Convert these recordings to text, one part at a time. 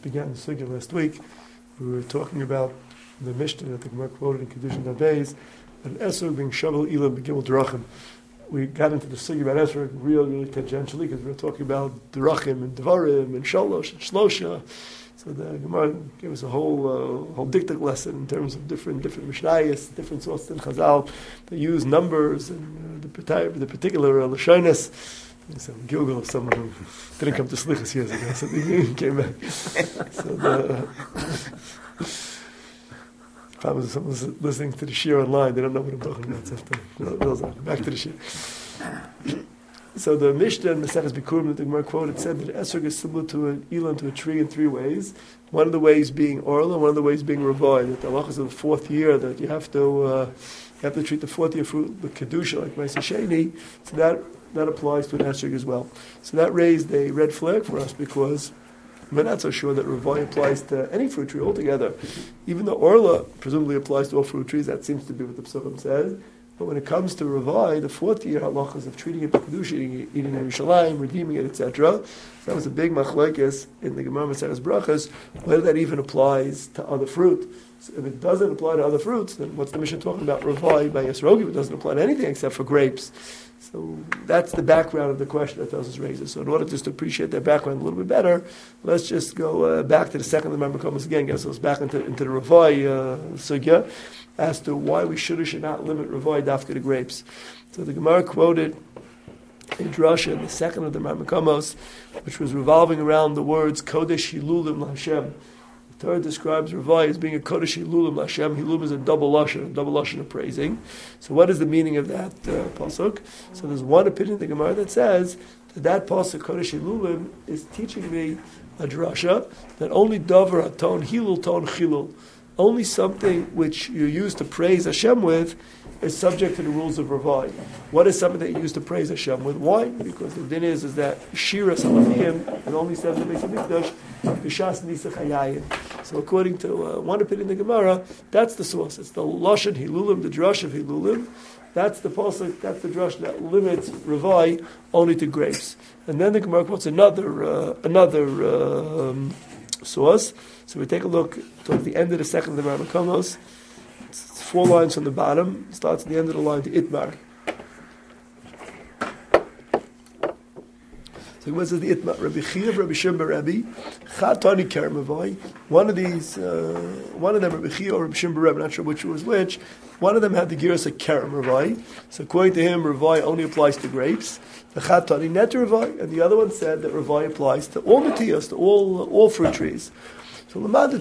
began the sugya last week. We were talking about the Mishnah that the Gemara quoted in Kedushin Dabeis, that Esrog being Shavel Ilam Begimel Drachim. We got into the sugya about Esrog really tangentially because we were talking about Drachim and Dvarim and Shalosh and Shlosha. So the Gemara gave us a whole diktuk lesson in terms of different Mishnayos, different sources in Chazal. They use numbers and the particular Lashonis. So Gilgal, someone who didn't come to Slichas years ago, so he came back. So if someone's listening to the shir online, they don't know what I'm talking about. So back to the shir. So the Mishnah in Maseches Bikurim that the Gemara quoted said that Esrog is similar to an Elan, to a tree, in three ways. One of the ways being Orla, one of the ways being Ravai. That the halachas of the fourth year, that you have to treat the fourth year fruit with Kedusha, like Ma'aseh Sheni. So that applies to an Esrog as well. So that raised a red flag for us because we're not so sure that Ravai applies to any fruit tree altogether. Even though Orla presumably applies to all fruit trees, that seems to be what the Psuchim says. But when it comes to Ravai, the fourth year halachas of treating it with Kedusha, eating in Yerushalayim, redeeming it, etc. That was a big machlokes in the Gemara Maseches Brachos, whether that even applies to other fruit. So if it doesn't apply to other fruits, then what's the Mishnah talking about Ravai by Esrogim? It doesn't apply to anything except for grapes. So that's the background of the question that Tosos raises. So in order just to appreciate that background a little bit better, let's just go back to the second of the Mamre again, get ourselves back into the Ravai sugya, as to why we should or should not limit Ravai dafka to grapes. So the Gemara quoted a drasha in the second of the Mamre, which was revolving around the words Kodesh Hilulim LaHashem. The Torah describes Ravai as being a Kodesh Hilulim LaHashem. Hilum is a double lashon of praising. So what is the meaning of that pasuk? So there's one opinion in the Gemara that says that pasuk Kodesh Hilulim is teaching me a drasha that only davar aton hilul ton chilul, only something which you use to praise Hashem with is subject to the rules of Ravai. What is something that you use to praise Hashem with? Why? Because the din is that Shira Salavim, and only says the Beis Hamikdash, B'shas Nisach Hayayin. So according to one opinion in the Gemara, that's the source. It's the Lashon Hilulim, the drush of Hilulim. That's the pasuk, that's the drush that limits Ravai only to grapes. And then the Gemara quotes another source. So we take a look towards the end of the second of the Rambam. It's 4 lines from the bottom. It starts at the end of the line to Itmar. So Gemara says the Itmar, Rabbi Chiyav, Rabbi Shimon bar Rebbe, Chatani Kerem Ravai. One of them, Rabbi Chiyav or Rabbi Shimon bar Rebbe, not sure which was which. One of them had the gears of Kerem Ravai. So according to him, Ravai only applies to grapes. The Chatani Net Ravai, and the other one said that Ravai applies to all matiyos, to all fruit trees. So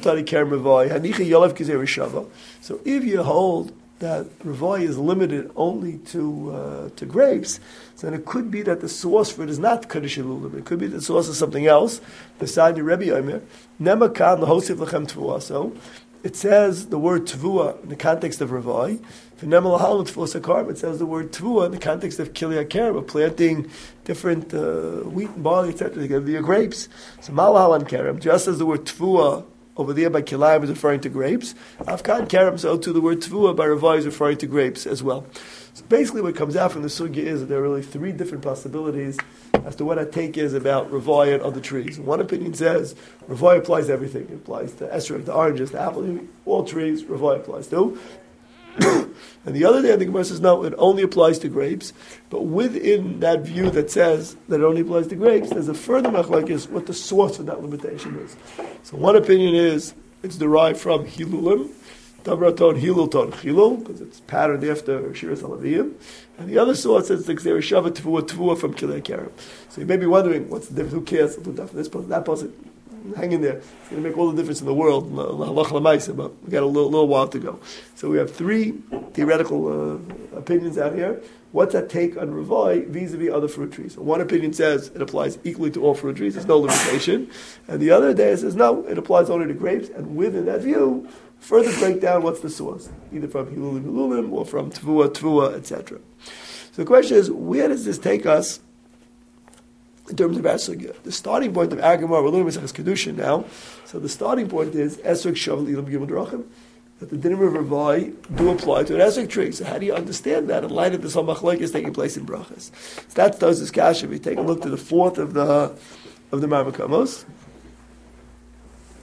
if you hold that Ravai is limited only to grapes, then it could be that the source for it is not Kodesh Hilulim. It could be the source of something else. Beside the Rebbe Omer, Nemakan lahosiv lechem tvua. So it says the word tvua in the context of Ravai. It says the word tvua in the context of Kilya Kerem, planting different wheat and barley, etc. to give you grapes. So malahal and Kerem, just as the word tvua over there by Kilayim is referring to grapes, Afkan Kerem, so too the word tvua by Ravai is referring to grapes as well. So basically what comes out from the sugya is that there are really 3 different possibilities as to what our take is about Ravai and other trees. One opinion says Ravai applies to everything. It applies to esrog, to oranges, to apple, all trees Ravai applies to. And the other day, the Gemara says, no, it only applies to grapes. But within that view that says that it only applies to grapes, there's a further machlokes what the source of that limitation is. So one opinion is it's derived from Hilulim, Davraton Hilul Ton Chilul, because it's patterned after Shiras Alaviyim. And the other source is the Gzera Shava Tvua from Kilei Kerem. So you may be wondering, what's the difference? Who cares? This person, that person, hang in there. It's going to make all the difference in the world. But we got a little while to go. So we have 3 theoretical opinions out here. What's that take on Ravai vis-a-vis other fruit trees? So one opinion says it applies equally to all fruit trees. There's no limitation. And the other day says no, it applies only to grapes. And within that view, further break down what's the source, either from Hilulim or from Tvua, etc. So the question is, where does this take us in terms of our sugya? The starting point of our Gemara, we're learning Maseches Kedushin now. So the starting point is Esrog Shavel Ilam Gimel Drachim, that the dinim of Ravai do apply to an esrog tree. So how do you understand that in light of this whole machlokes taking place in brachas? So that does this kasha. We take a look to the 4th of the Marmakamos.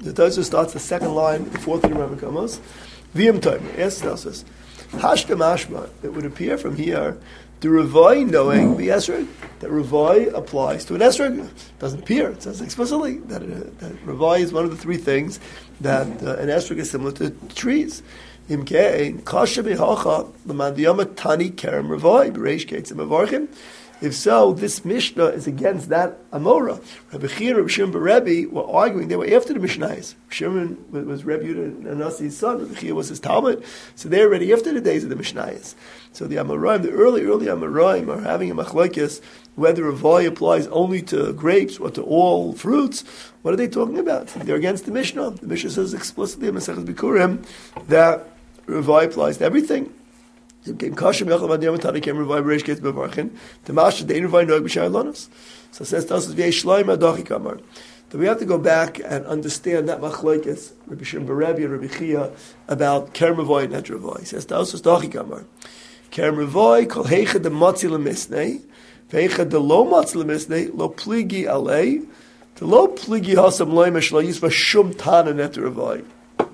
The Tosfos starts the second line, the fourth line of Rambam. V'im Tomer. Yes, Tosfos. Hashta mashma. It would appear from here the Ravai knowing the esrog, that Ravai applies to an esrog. It doesn't appear. It says explicitly that Ravai is one of the three things that an esrog is similar to trees. Imkein kasha behacha l'madiyama tani kerem Ravai b'reish keitzim avarchim. If so, this Mishnah is against that Amora. Rabbi Chia and Rabbi Shimon bar Rebbe were arguing. They were after the Mishnayos. Shimon was Rabbi Yehuda Nasi's son. Rabbi Chia was his Talmud. So they're already after the days of the Mishnayos. So the Amoraim, the early Amoraim, are having a machlokes whether Ravai applies only to grapes or to all fruits. What are they talking about? They're against the Mishnah. The Mishnah says explicitly in Maseches Bikurim that Ravai applies to everything. So says to us, that we have to go back and understand that machlokes Rabbi Shimon bar Rebbe and Rabbi Chia about kerem Ravai and net Ravai. He says to us, Dachi Kamar, kerem Ravai kol heicha de matzi lemisnei, veicha de lo matzi lemisnei, lo pligi alei, de lo pligi hasam loimesh lo yisva shum tana net Ravai.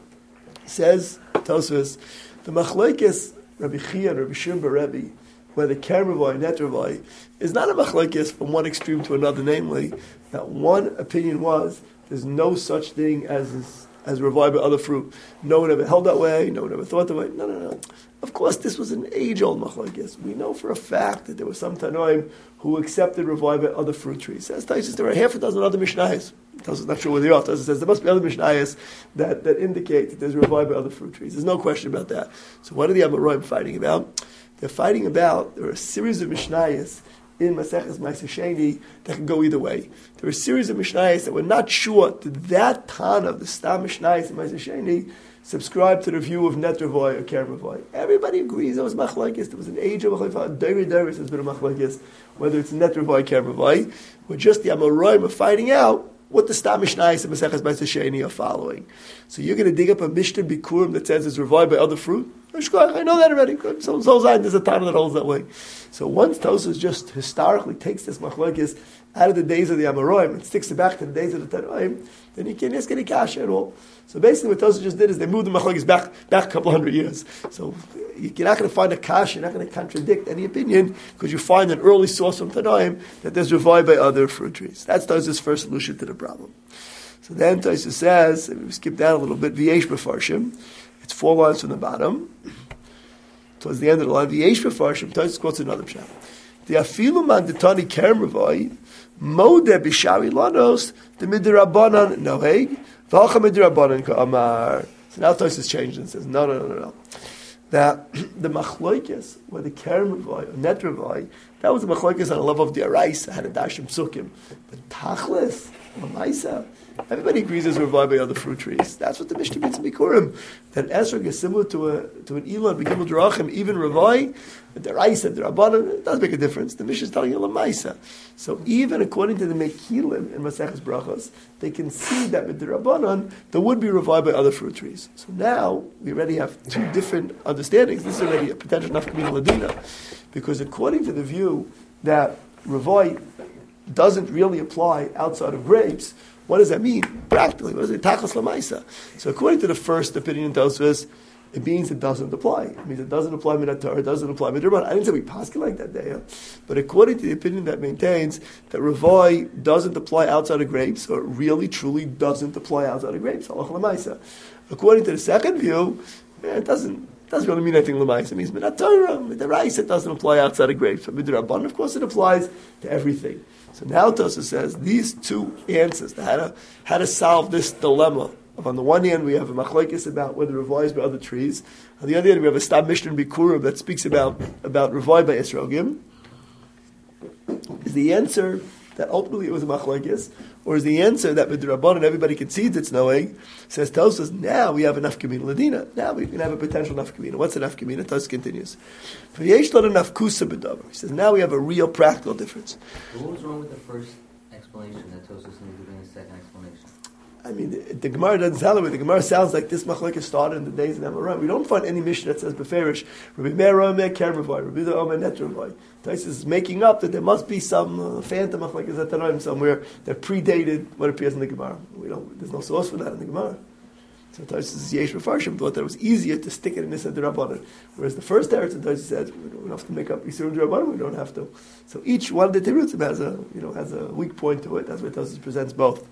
He says, tells us, the machlokes Rabbi Chia and Rabbi Shimon bar Rebbe, whether kerem Ravai and net Ravai, is not a machlokes from one extreme to another. Namely, that one opinion was there's no such thing as Ravai by other fruit. No one ever held that way. No one ever thought that way. No. Of course, this was an age-old machlokes. We know for a fact that there were some Tanoim who accepted Ravai by other fruit trees. As Taisus, there are half a dozen other Mishnayos. Taisus is not sure where they are. Taisus says there must be other Mishnayos that indicate that there's Ravai by other fruit trees. There's no question about that. So what are the Amoraim fighting about? They're fighting about, there are a series of Mishnayos in Maseches Ma'aser Sheni that can go either way. There are a series of Mishnayos that we're not sure that Tana of the Stam Mishnayos in Ma'aser Sheni subscribe to the view of net Ravai or kerem Ravai. Everybody agrees there was machlokes. There was an age of machlokes. Deri has been a machlokes, whether it's net Ravai, kerem Ravai. We're just the Amoraim are fighting out what the Stam Mishnayos and Maseches Ma'aser Sheni are following. So you're going to dig up a Mishnah Bikurim that says it's Ravai by other fruit? I know that already. Good. So there's a Tana that holds that way. So once Tosfos just historically takes this machlokes out of the days of the Amoraim and sticks it back to the days of the Tanoim, then you can't ask any kasha at all. So basically what Tosfos just did is they moved the machlokes back a couple hundred years. So you're not going to find a kasha, you're not going to contradict any opinion because you find an early source from Tanoim that there's Ravai by other fruit trees. That's Tosfos' first solution to the problem. So then Tosfos says, and we skip down a little bit, V'yesh b'farshim. It's 4 lines from the bottom. Towards the end of the line, V'yesh b'farshim, Tosfos quotes another pshat. The afilu man detani kerem Ravai, modeh b'shari lanos, the midrabanan noheg, v'alcha midrabanan ka'amar. So now Tosfos changed and says, no. That the machlokes, where the kerem Ravai, or net Ravai, that was the machlokes on the level of the Araisa, had a dashim psukim. But tachlis, Lamaisa, everybody agrees there's Ravai by other fruit trees. That's what the Mishnah means in Bikurim. That esrog is similar to an Elon, Begimel Drachim, even Ravai, the Raisa, the Rabbanan, it does make a difference. The Mishnah is telling you Lamaisa. So even according to the Mekilim in Maseches Brachos, they can see that with the Rabbanan, there would be Ravai by other fruit trees. So now, we already have two different understandings. This is already a potential nafkamina ladina. Because according to the view that Ravai doesn't really apply outside of grapes, what does that mean? Practically, what is it? Tachas lamaisa. So according to the first opinion, Tosfos, it means it doesn't apply. It means it doesn't apply minatar, it doesn't apply midrabanan. I didn't say we paskin like that day, but according to the opinion that maintains that Ravai doesn't apply outside of grapes, or really truly doesn't apply outside of grapes, halach lamaisa. According to the second view, it doesn't really mean anything lamaisa. It means minatar, the rice, it doesn't apply outside of grapes. But midrabanan, of course, it applies to everything. So now Tosfos says these two answers, how to solve this dilemma. On the one hand, we have a machlokes about whether Ravai is by other trees. On the other hand, we have a Stam Mishnah Bikurim that speaks about Ravai by esrogim. Is the answer that ultimately it was a machlokes, or is the answer that with the Rabbanan everybody concedes it's knowing? Says Tosfos, now we have a nafkamina ladina. Now we can have a potential nafkamina. What's a nafkamina? Tosfos continues. He says now we have a real practical difference. What was wrong with the first explanation that Tosfos needed to bring a second explanation? I mean, the Gemara doesn't tell it. The Gemara sounds like this machlokes started in the days of Amoraim. We don't find any Mishnah that says beferish Rabbi Meir Omer Ker Ravai, Rabbi Yehuda Omer Net Ravai. Taisus is making up that there must be some phantom machlokes at Tanaim somewhere that predated what appears in the Gemara. There's no source for that in the Gemara. So Taisus Yesh Mefarshim thought that it was easier to stick it in this Rabbanan. Whereas the first Eretz Taisus says we don't have to make up Yisur Rabbanan. We don't have to. So each one of the Tirutzim has a weak point to it. That's why Taisus presents both.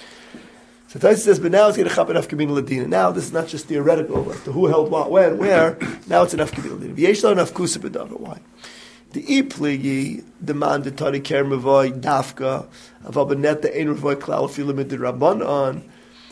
So Taisus says, but now it's going to chap enough kabin ladina. Now this is not just theoretical, like the who held what, when, where. Now it's enough kabin ladina. V'yesh lo enough kusa b'davar. Why? The ipligi demanded tani ker mevoi dafka avabanet the ein mevoi klal filamid the rabbanon.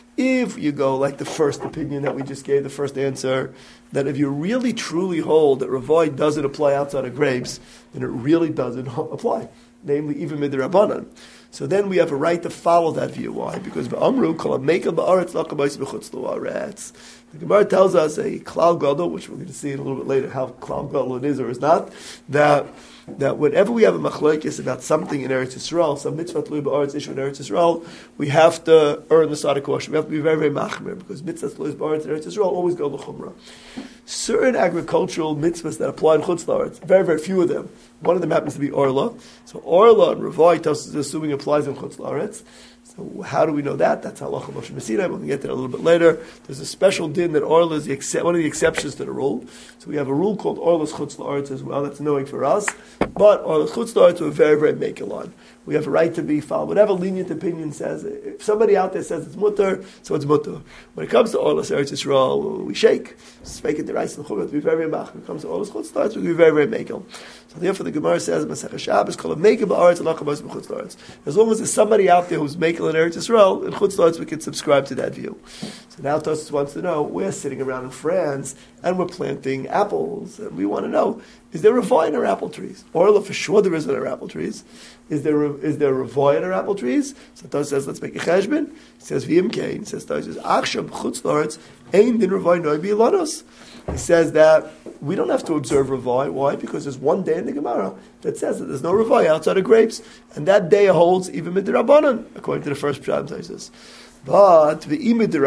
If you go like the first opinion that we just gave, the first answer, that if you really truly hold that Ravoi doesn't apply outside of grapes, then it really doesn't apply, namely even midrabanan. So then we have a right to follow that view. Why? Because ba'amru kol ha'mekel ba'aretz l'kabayis b'chutz l'aretz. The Gemara tells us a klal gadol, which we're going to see in a little bit later how klal gadol it is or is not, that whenever we have a machlokes about something in Eretz Yisrael, some mitzvah tluy ba'aretz issue in Eretz Yisrael, we have to earn the side of caution. We have to be very, very machmir, because mitzvah tluy ba'aretz in Eretz Yisrael always go l'chumrah. Certain agricultural mitzvahs that apply in chutz l'aretz, very, very few of them. One of them happens to be Orla. So Orla and Ravai, Tosfos is assuming applies in chutz l'aretz. So how do we know that? That's halacha Moshe Messina. We'll get to that a little bit later. There's a special din that Orla is one of the exceptions to the rule. So we have a rule called Orla's chutz l'aretz as well. That's knowing for us. But Orla's chutz l'aretz we're very, very makel on. We have a right to be followed. Whatever lenient opinion says, if somebody out there says it's mutter, so it's mutter. When it comes to Orla's Eretz Yisrael, we shake. Speak it the rice and chumrah to be very, very mach. When it comes to Orla's chutz l'aretz, we be very, very makel. So therefore the Gemara says, Masechah Shabbos, called a makel ba'aretz and lachabas b'chutz l'aretz. As long as there's somebody out there who's makel in Eretz Yisrael, in chutz l'aretz we can subscribe to that view. So now Tosfos wants to know, we're sitting around in France and we're planting apples, and we want to know, is there Ravai in our apple trees? Orla, for sure there is in our apple trees. Is there Ravai in our apple trees? So Tosfos says, let's make a cheshbon. He says, V'im Kain. He says, Achshav b'chutz l'aretz, ein din Ravai noi b'ilanos. He says that we don't have to observe Ravai. Why? Because there's one day in the Gemara that says that there's no Ravai outside of grapes. And that day holds even midrabanan, according to the first Pshat Tosfos. But if you take the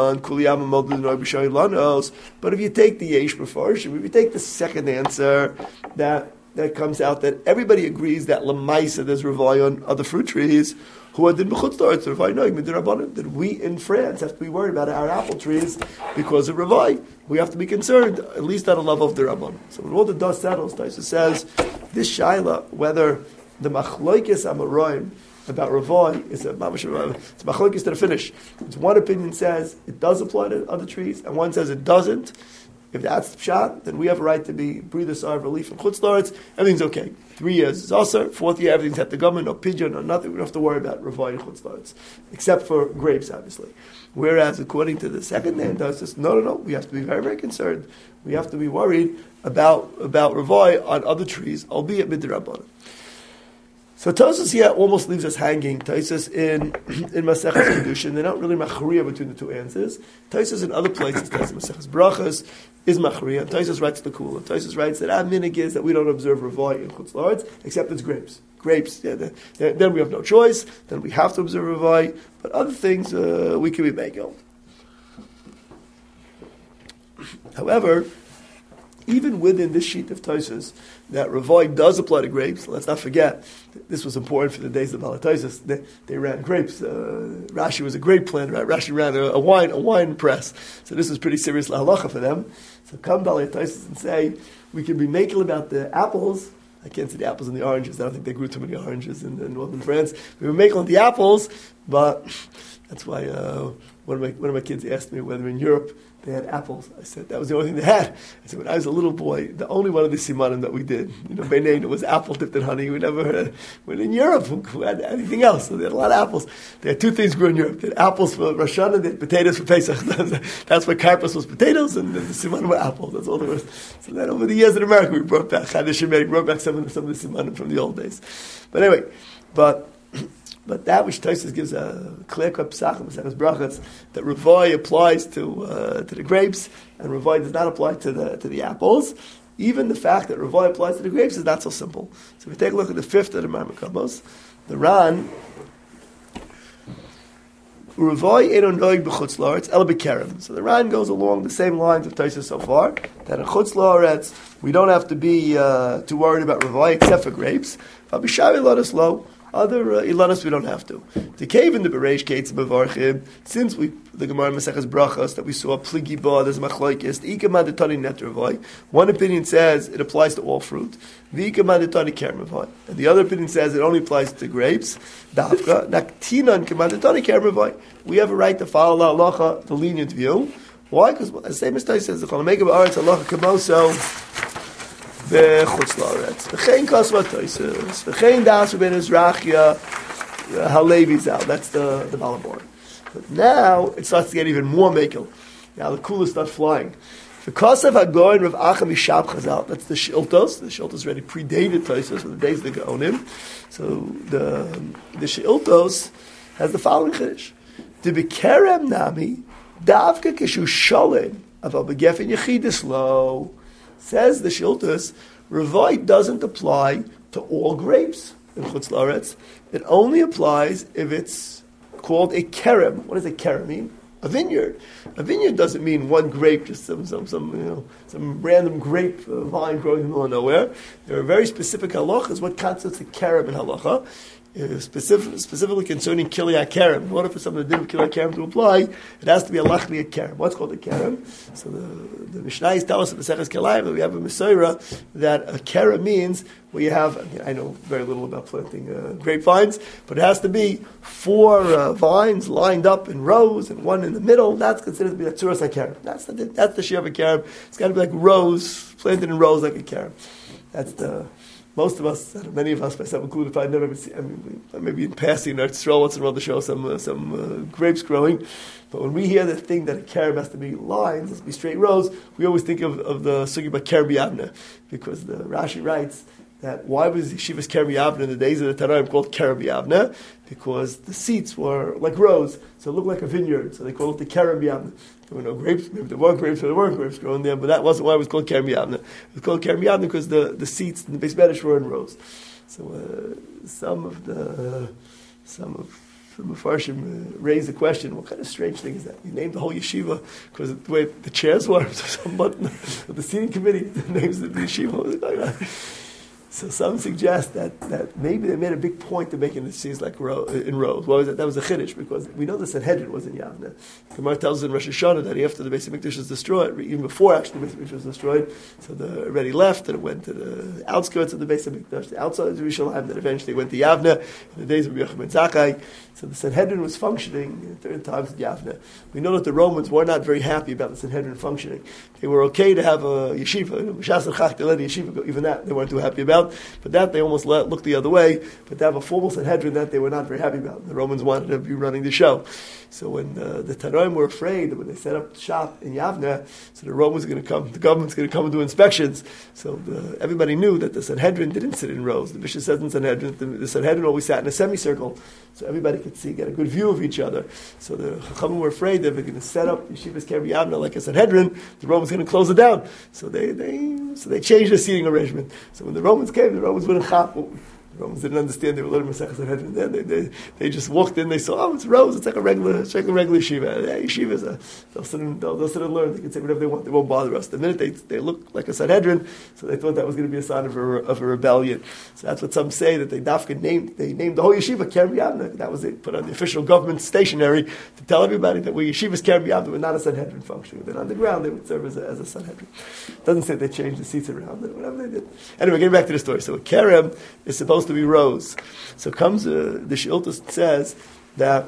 Yesh Mefarshim, if you take the second answer that comes out that everybody agrees that Lamaisa there's Ravai on other fruit trees, that we in France have to be worried about our apple trees because of Ravai. We have to be concerned, at least at a level of the Rabban. So when all the dust settles, Tosfos says this shaila, whether the machlokes Amoraim about Ravai is it's machlokes to the finish. It's one opinion says it does apply to other trees, and one says it doesn't. If that's the pshat, then we have a right to be breathe a sigh of relief from chutz l'aretz. Everything's okay. 3 years is also. 4th year, everything's at the government, no pigeon, no nothing. We don't have to worry about Ravai and chutz l'aretz, except for grapes, obviously. Whereas, according to the second man, does this, no. We have to be very, very concerned. We have to be worried about Ravai on other trees, albeit midrabanan. So Tosfos here almost leaves us hanging. Tosfos in Masechas Kedushin, they're not really machriya between the two answers. Tosfos in other places, Masechas Brachas is machriya. Tosfos writes the Kula. Tosfos writes that our minig is that we don't observe Ravai in chutz l'aretz, except it's grapes. Grapes, then we have no choice. Then we have to observe Ravai. But other things we can be making. However, even within this sheet of Tosfos, that Ravai does apply to grapes. Let's not forget, this was important for the days of Tosfos. They ran grapes. Rashi was a grape planter, right? Rashi ran a wine press. So this was pretty serious halacha for them. So come Tosfos and say, we can be making about the apples. I can't see the apples and the oranges. I don't think they grew too many oranges in northern France. We were making the apples, but that's why one of my kids asked me whether in Europe they had apples. I said that was the only thing they had. I said when I was a little boy, the only one of the simanim that we did, Beinain, it was apple dipped in honey. We never heard when in Europe who had anything else. So they had a lot of apples. They had two things grew in Europe. They had apples for Rosh Hashanah, they had potatoes for Pesach. That's why karpas was potatoes and the simanim were apples. That's all there was. So then over the years in America we brought back brought back some of the simanim from the old days. But anyway, but that which Tosfos gives a clear cut psach and brachas that Ravai applies to the grapes and Ravai does not apply to the apples. Even the fact that Ravai applies to the grapes is not so simple. So if we take a look at the 5th of the Marmakamos, the Ran Uruvoi eno noig b'chutz la'aretz el b'kerem. So the Ran goes along the same lines of Tosfos so far, that in chutz la'aretz we don't have to be too worried about ruvoi except for grapes. But b'shavi ladas lo. Other ilanos we don't have to. The cave in the Bereish Kates Bevarchim, since the Gemara Maseches Brachos that we saw pligi ba, there's machlokes. Ikama detani netravoi. One opinion says it applies to all fruit. Vikama detani kermavoi, and the other opinion says it only applies to grapes. Dafka naktinan kama detani kermavoi. We have a right to follow la halacha, the lenient view. Why? Because as same as Tais says, the Cholamega ba'aretz halacha kamoso. V'chutz la'aretz. V'chein kasva Tosfos. V'chein das Rabbeinu Zrachia Halevi Zal. That's the Balabor. But now it starts to get even more mekel. Now the coolers start flying. V'kasav hagoyin Rav Acha Mishab Chazal. That's the Shiltos. The Shiltos already predated Tosfos with the days of the Gaonim. So the Shiltos has the following chiddush: De bekerem nami davka kishu shalem aval begefin yechidus lo. Says the Shiltos, Revoi doesn't apply to all grapes in Chutz La'aretz. It only applies if it's called a kerem. What does a kerem mean? A vineyard. A vineyard doesn't mean one grape, just some random grape vine growing in the middle of nowhere. There are very specific halachas. What constitutes a kerem in halacha? Specifically concerning Kili HaKerem. In order for something to do with Kili HaKerem to apply, it has to be a Lachmi HaKerem. What's called a Kerem? So the Mishnah tells us in the Seches Kelayim that we have a Mesorah that a Kerem means where you have, I know very little about planting grapevines, but it has to be 4 vines lined up in rows and one in the middle. That's considered to be a Tzuras HaKerem. That's the Shia of a Kerem. It's got to be like rows, planted in rows like a Kerem. That's the... Most of us, many of us, myself included, probably never seen. Maybe in passing in Eretz Yisrael once in a while to show some grapes growing. But when we hear the thing that a kerem has to be lines, has to be straight rows, we always think of the sugi about kerem b'yavna, because the Rashi writes that why was Yeshivas kerem b'yavna in the days of the Tanaim called kerem b'yavna? Because the seats were like rows, so it looked like a vineyard. So they called it the kerem b'yavna. There were no grapes, maybe there were grapes, or there weren't grapes growing there, but that wasn't why it was called Kerem Yavna. It was called Kerem Yavna because the seats in the Beis Medrash were in rows. So some of the Mefarshim raised the question, what kind of strange thing is that? You named the whole yeshiva because the way the chairs were, so some button of the seating committee names the yeshiva. So some suggest that maybe they made a big point of making the seats like in rows. What was that? That was a chiddush, because we know the Sanhedrin was in Yavna. Gemara tells us in Rosh Hashanah that after the Beis HaMikdash was destroyed, even before actually the Beis HaMikdash was destroyed, so the already left and it went to the outskirts of the Beis HaMikdash, the outside of Yerushalayim, then eventually went to Yavna in the days of Yochanan ben Zakkai. So the Sanhedrin was functioning during times in Yavna. We know that the Romans were not very happy about the Sanhedrin functioning. They were okay to have a yeshiva, yeshiva, even that they weren't too happy about. But that they almost looked the other way. But to have a formal Sanhedrin, that they were not very happy about. The Romans wanted to be running the show. So when the Tanoim were afraid that when they set up shop in Yavna, so the Romans are going to come, the government's going to come and do inspections. So everybody knew that the Sanhedrin didn't sit in rows. The Mishnah says in Sanhedrin, the Sanhedrin always sat in a semicircle, so everybody could see, get a good view of each other. So the Chachamim were afraid that if they're going to set up Yeshivas Kerem Yavna like a Sanhedrin, the Romans are going to close it down. So they changed the seating arrangement. So when the Romans came, the Romans wouldn't chap. The Romans didn't understand. They were learning Masechus Sanhedrin. Then they just walked in. They saw, it's rows. It's like a regular yeshiva. Yeah, yeshivas. They'll sit and learn. They can say whatever they want. They won't bother us. The minute they look like a Sanhedrin, so they thought that was going to be a sign of a rebellion. So that's what some say, that they named the whole yeshiva Kerem Yavna. That was it. Put on the official government stationery to tell everybody that we yeshivas Kerem Yavna were not a Sanhedrin function. Then on the ground they would serve as a Sanhedrin. It doesn't say they changed the seats around. Whatever they did. Anyway, getting back to the story. So a Kerem is supposed to be rows. So comes the Shiltos says that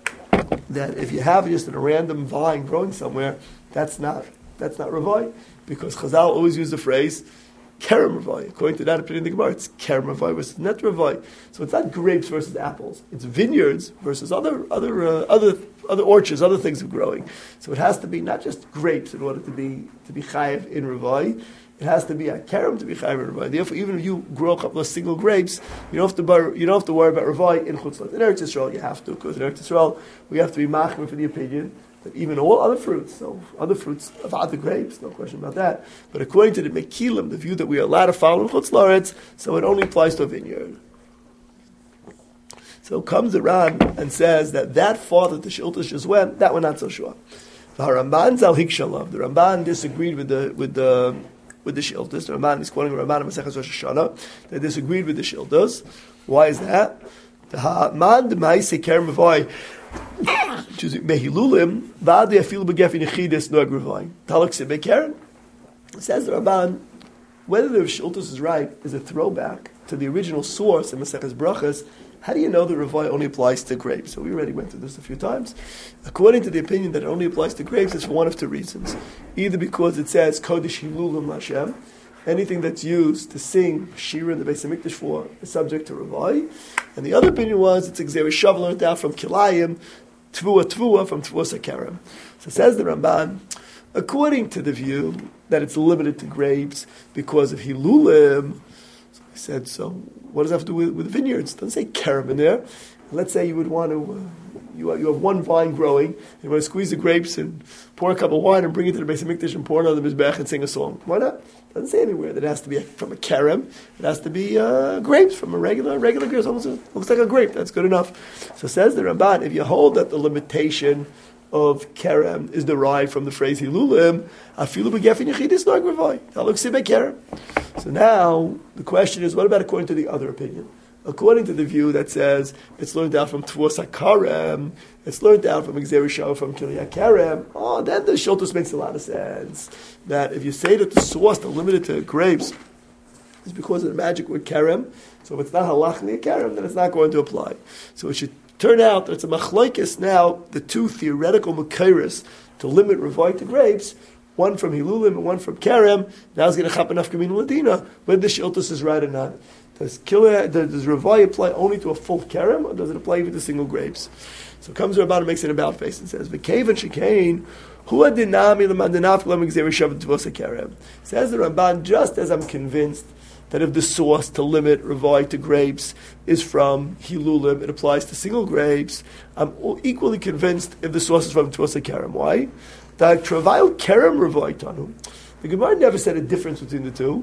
if you have just a random vine growing somewhere, that's not Ravai, because Chazal always use the phrase Kerem Ravai. According to that opinion in the Gemara, it's Kerem Ravai versus Net Ravai. So it's not grapes versus apples. It's vineyards versus other orchards, other things of growing. So it has to be not just grapes in order to be chayiv in Ravai. It has to be a kerem to be chayiv in Ravai. Therefore, even if you grow a couple of single grapes, you don't have to worry about Ravai in Chutz La'aretz. In Eretz Yisrael, you have to, because in Eretz Yisrael, we have to be machmir for the opinion that even all other fruits, so other fruits of other grapes, no question about that. But according to the Mekilim, the view that we are allowed to follow in Chutz La'aretz, so it only applies to a vineyard. So comes the Ran and says that far that the Shiltas just went, that we're not so sure. The Ramban Zal Hikshalav. The Ramban disagreed with the Shiltas. The Ramban is quoting Ramban in Maseches Rosh Hashanah. They disagreed with the Shiltas. Why is that? The Ha'man D'Maisei Kerem Mavoi, which is Mehilulim, V'adei Afilu B'Gefin Yechidus Noeg Revai. Taluk Sibei Keren. Says the Ramban, whether the Shiltas is right is a throwback to the original source in Maseches Brachas. How do you know the Revai only applies to grapes? So we already went through this a few times. According to the opinion that it only applies to grapes, it's for one of two reasons. Either because it says Kodesh Hilulim Lashem, anything that's used to sing Shira in the Beis HaMikdash for is subject to Revai. And the other opinion was it's Xer Shav learned out from Kilayim, Tvua from Tvua Sakarem. So says the Ramban, according to the view that it's limited to grapes because of Hilulim, he said, so what does that have to do with vineyards? It doesn't say kerem in there. Let's say you would want to, you have one vine growing, you want to squeeze the grapes and pour a cup of wine and bring it to the Beis HaMikdash and pour it on the Mizbech and sing a song. Why not? It doesn't say anywhere that it has to be from a kerem. It has to be grapes from a regular grape. Almost looks like a grape. That's good enough. So says the Ramban, if you hold that the limitation of kerem is derived from the phrase hilulim, afilu b'gefin yechidus noeg revai. Taluk sibei kerem. So now the question is, what about according to the other opinion? According to the view that says it's learned out from Tvua Sakarem, it's learned out from Xer Shav from Kiryat Kerem, then the Shiltus makes a lot of sense. That if you say that the source, the limited to grapes, is because of the magic word Kerem, so if it's not halachli Kerem, then it's not going to apply. So it should turn out that it's a machlokes now, the two theoretical makairis to limit Revai to grapes, one from Hilulim and one from Kerem, now it's going to happen after Kamin Ladina, whether the Shiltus is right or not. Does Revai apply only to a full Kerem, or does it apply even to single grapes? So comes the Ramban and makes an about face and says, V'kevan shekain, hu adinami l'mandanaf l'am gzeri shav t'vosa Kerem. Says the Ramban, just as I'm convinced that if the source to limit Revai to grapes is from Hilulim, it applies to single grapes, I'm equally convinced if the source is from T'vosa Kerem. Why? The Gemara never said a difference between the two.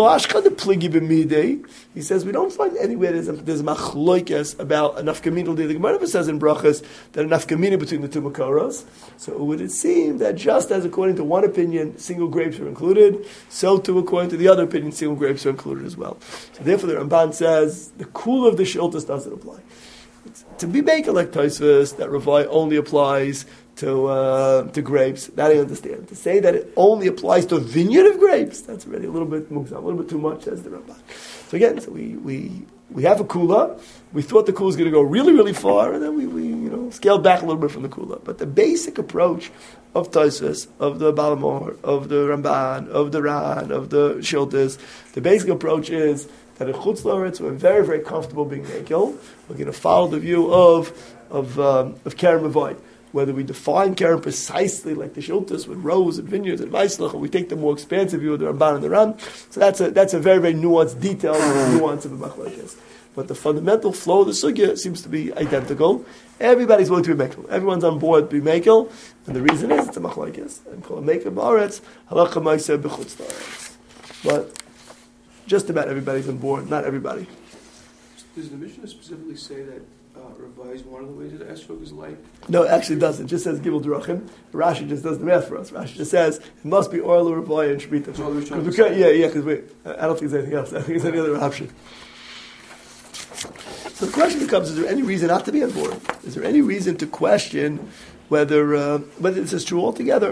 He says we don't find anywhere there's machloikas about a nafkamina. The Gemara never says in brachas that a nafkamina between the two makaros. So it would seem that just as according to one opinion single grapes are included, so too according to the other opinion single grapes are included as well. So therefore the Ramban says the kula of the shiltas doesn't apply. To be making like Tosfos that Revai only applies to grapes, that I understand. To say that it only applies to a vineyard of grapes, that's already a little bit mugzam, a little bit too much, says the Ramban. So again, we have a kula. We thought the kula was going to go really, really far, and then we scaled back a little bit from the kula. But the basic approach of Tosfos, of the Balamor, of the Ramban, of the Ran, of the Shiltas, the basic approach is that in Chutz La'aretz we're very, very comfortable being Mekel. We're going to follow the view of Kerem Avoid. Whether we define Kerem precisely like the Shiltas with rows and vineyards and Meislach, or we take the more expansive view of the Ramban and the Ran. So that's a very, very nuanced, detailed nuance of the Machlokes. But the fundamental flow of the Sugya seems to be identical. Everybody's willing to be Mekel. Everyone's on board to be Mekel. And the reason is it's a Machlokes. And Kol HaMekel Ba'aretz, Halacha Ma'aseh B'chutz La'aretz. But just about everybody's on board. Not everybody. Does the Mishnah specifically say that Revai is one of the ways that Esrog is like? No, it actually doesn't. It just says Gimel Drachim. Rashi just does the math for us. Rashi just says it must be Orla, Revai, and Shemitah. Because I don't think there's anything else. I think there's any other option. So the question becomes, is there any reason not to be on board? Is there any reason to question whether this is true altogether?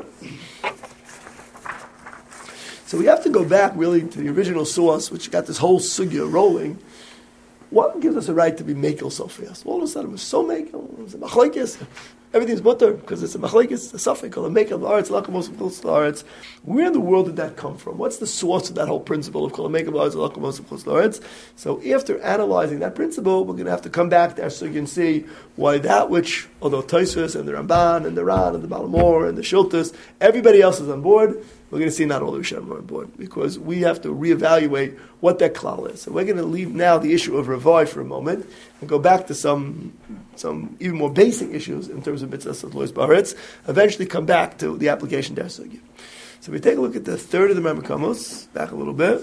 So we have to go back really to the original source, which got this whole sugya rolling. What gives us a right to be mekel so fast? All of a sudden, we're so mekel. It's a machlokes. Everything's butter because it's a machlokes. It's a suffix. Called a mekel la'aretz, lakamos v'chutz la'aretz. Where in the world did that come from? What's the source of that whole principle of kol mekel la'aretz, lakamos v'chutz la'aretz? So after analyzing that principle, we're going to have to come back to our sugya and see why that which, although Tosfos and the Ramban and the Ran and the Balamor and the Shiltas, everybody else is on board. We're going to see not all the Rishonim are on board because we have to reevaluate what that klal is. So we're going to leave now the issue of Revai for a moment and go back to some even more basic issues in terms of mitzvahs of Lois Baritz. Eventually, come back to the application der sugya. So we take a look at the third of the Memrakamos, back a little bit.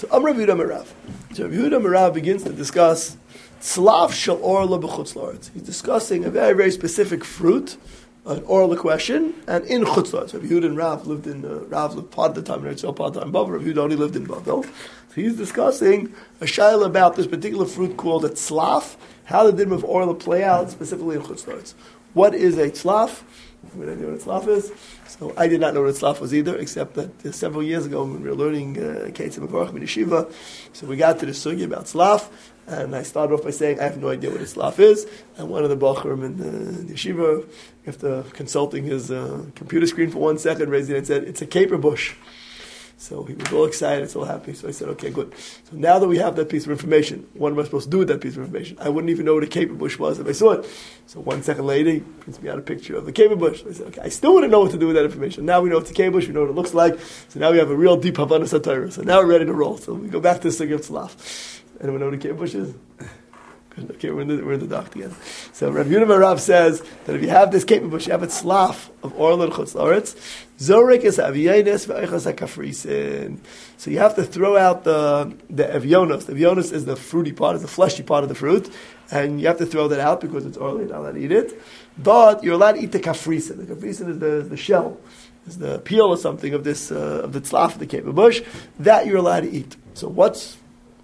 So Amar Rav Yehuda Merav. So Rav Yehuda Merav begins to discuss Tzlaf shel orla b'chutz la'aretz. He's discussing a very, very specific fruit, an orla question, and in chutz la'aretz. So Rav Yehuda and Rav lived part of the time in Eretz, part of the time in Bavel. Rav Yehuda only lived in Bavel. So he's discussing a shayla about this particular fruit called a tzlaf, how the din of orla play out, specifically in chutz la'aretz. What is a tzlaf? We don't know what a tzlaf is. So I did not know what a tzlaf was either, except that several years ago when we were learning Ketzim Avarachim in Yeshiva, so we got to the sugi about tzlaf, and I started off by saying I have no idea what a tzlaf is, and one of the bachurim in the Yeshiva, after consulting his computer screen for 1 second, raised it and said, it's a caper bush. So he was all excited, so happy. So I said, okay, good. So now that we have that piece of information, what am I supposed to do with that piece of information? I wouldn't even know what a caper bush was if I saw it. So 1 second later, he prints me out a picture of the caper bush. So I said, okay, I still wouldn't know what to do with that information. Now we know it's a caper bush, we know what it looks like. So now we have a real deep Havana Satira. So now we're ready to roll. So we go back to the Sugi of Tzlaf. Anyone know what a caper bush is? Okay, we're in the dock together. So Rav Yehuda Merav says that if you have this caper bush, you have a tzlaf of orla and chutz la'aretz, zorek is aviyaynes ve'echas hakafrisin. So you have to throw out the avionos. The avionos is the fruity part, is the fleshy part of the fruit, and you have to throw that out because it's orla, you're not allowed to eat it. But you're allowed to eat the kafrisin. The kafrisin is the shell, is the peel or something of this of the tzlaf of the caper bush that you're allowed to eat. So what is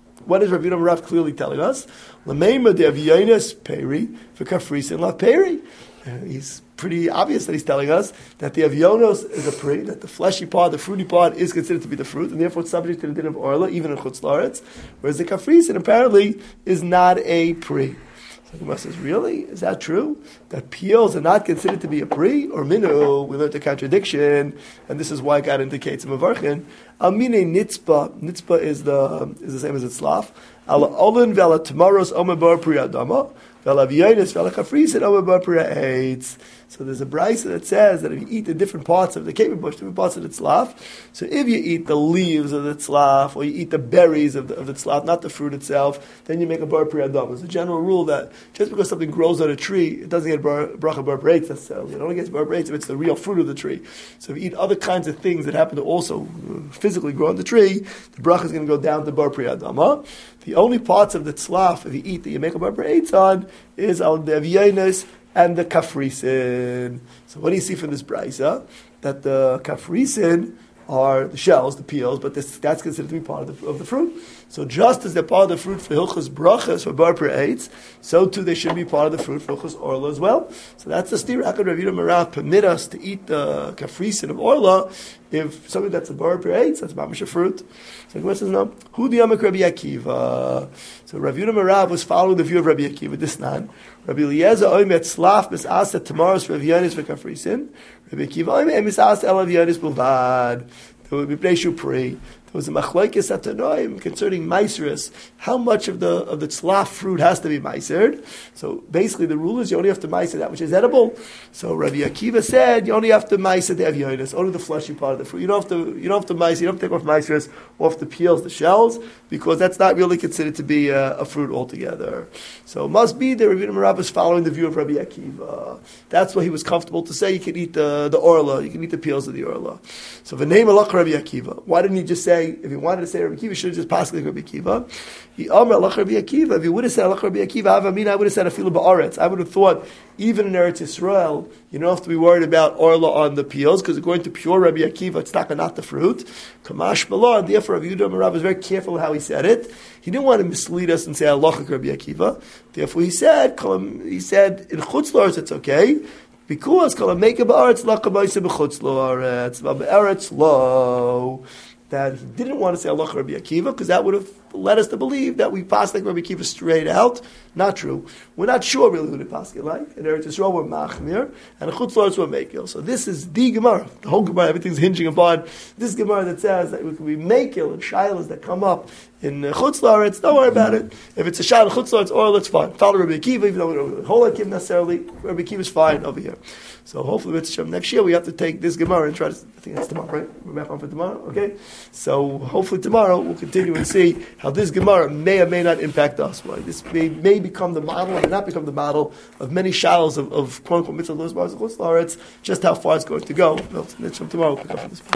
Rav Yehuda Merav clearly telling us? L'meima de aviyaynes peri v'kafrisin la peri. He's pretty obvious that he's telling us that the avionos is a peri, that the fleshy part, the fruity part, is considered to be the fruit, and therefore it's subject to the din of orla, even in chutz la'aretz, whereas the kafrisin apparently is not a peri. So the Gemara says, really? Is that true? That peels are not considered to be a pri? Or minu? We learned a contradiction, and this is why it got into Ketzim Avarchin. Amine nitzpa. Nitzpa is the same as a tzlaf. Ala olin vela tomorrow's omebar pri adama. Vela v'yonis vela kafrisin omebar pri eitz. So there's a brisa that says that if you eat the different parts of the caper bush, different parts of the tzlaf, so if you eat the leaves of the tzlaf, or you eat the berries of the tzlaf, not the fruit itself, then you make a bar pri adam. There's a general rule that just because something grows on a tree, it doesn't get bracha bar pri eitz necessarily. It only gets bar pri eitz if it's the real fruit of the tree. So if you eat other kinds of things that happen to also physically grow on the tree, the bracha is going to go down to bar pri adama. The only parts of the tzlaf, if you eat, that you make a bar pri eitz on, is al devyenes and the kafrisin. So what do you see from this brisa? That the kafrisin are the shells, the peels, but that's considered to be part of the fruit. So just as they're part of the fruit for hilchos brachas, for bar pri eitz, so too they should be part of the fruit for hilchos orla as well. So that's the stira. How could Rav Yehuda Merav permit us to eat the kafrisin of orla if something that's a bar pri eitz, that's mamish a fruit? So the question is, no. Who the yamak Rabbi Akiva? So Rav Yehuda Merav was following the view of Rabbi Akiva. This nan. Rabbi Eliezer oimet slaf misasa tomorrow's Rav Yonis for kafrisin. Rabbi Akiva oimet misasa el Rav Yonis bulvad. There would be b'nei pray. There was a machlokes at Tanoim concerning meiseris. How much of the tzlaf fruit has to be meisered? So basically, the rule is you only have to meiser that which is edible. So Rabbi Akiva said you only have to meiser the avyonis, only the fleshy part of the fruit. You don't have to meiser. You don't have to take off meiseris, off the peels, the shells, because that's not really considered to be a fruit altogether. So it must be that Rabbi Merav is following the view of Rabbi Akiva. That's why he was comfortable to say you can eat the orla, you can eat the peels of the orla. So the name Allah Rabbi Akiva. Why didn't he just say? If he wanted to say Rabbi Akiva, he should have just passed like Rabbi Akiva. He Rabbi Akiva. If he would have said Rabbi Akiva, I would have said Afilu ba'aretz. I would have thought even in Eretz Yisrael, you don't have to be worried about orla on the peels because according to pure Rabbi Akiva, it's not the fruit. Kamash b'la, and therefore Rabbi Yehuda Merav was very careful how he said it. He didn't want to mislead us and say halachic Rabbi Akiva. Therefore, he said in chutz la'aretz it's okay. Because make a ba'aretz lakabayse b'chutz la'aretz ba'aretz lo. That he didn't want to say Allah Rabbi Akiva because that would have led us to believe that we pass like Rabbi Akiva straight out. Not true. We're not sure really who to pass it like. In Eretz Yisrael we're Machmir and in Chutz La'aretz we're Mekil. So this is the Gemara. The whole Gemara, everything's hinging upon this Gemara that says that we can be Mekil and Shilas that come up in Chutz La'aretz. Don't worry about it. If it's a Shal in Chutz La'aretz, or it's fine. Follow Rabbi Akiva, even though we don't hold Akiva necessarily. Rabbi Akiva is fine over here. So hopefully next year we have to take this Gemara and try to. I think that's tomorrow, right? We're back on for tomorrow, okay? So hopefully tomorrow we'll continue and see how this Gemara may or may not impact us. Right? This may become the model, or may not become the model of many shalos of quote unquote mitzvah Luz Bars of Chutz La'aretz. Just how far it's going to go. Well, tomorrow we'll pick up on this.